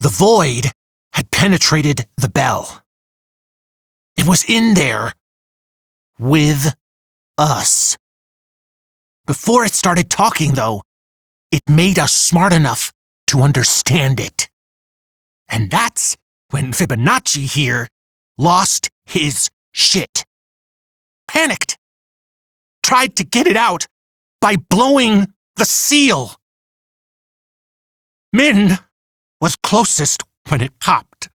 The void had penetrated the bell. It was in there with us. Before it started talking, though, it made us smart enough to understand it. And that's when Fibonacci here lost his shit. Panicked. Tried to get it out by blowing the seal. Min was closest when it popped.